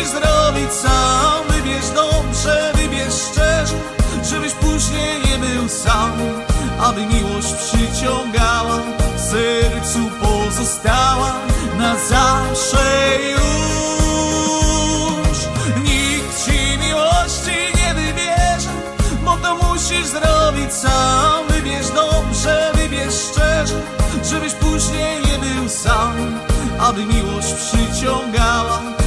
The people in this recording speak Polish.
musisz zrobić sam. Wybierz dobrze, wybierz szczerze, żebyś później nie był sam. Aby miłość przyciągała, w sercu pozostała na zawsze już. Nikt ci miłości nie wybierze, bo to musisz zrobić sam. Wybierz dobrze, wybierz szczerze, żebyś później nie był sam. Aby miłość przyciągała,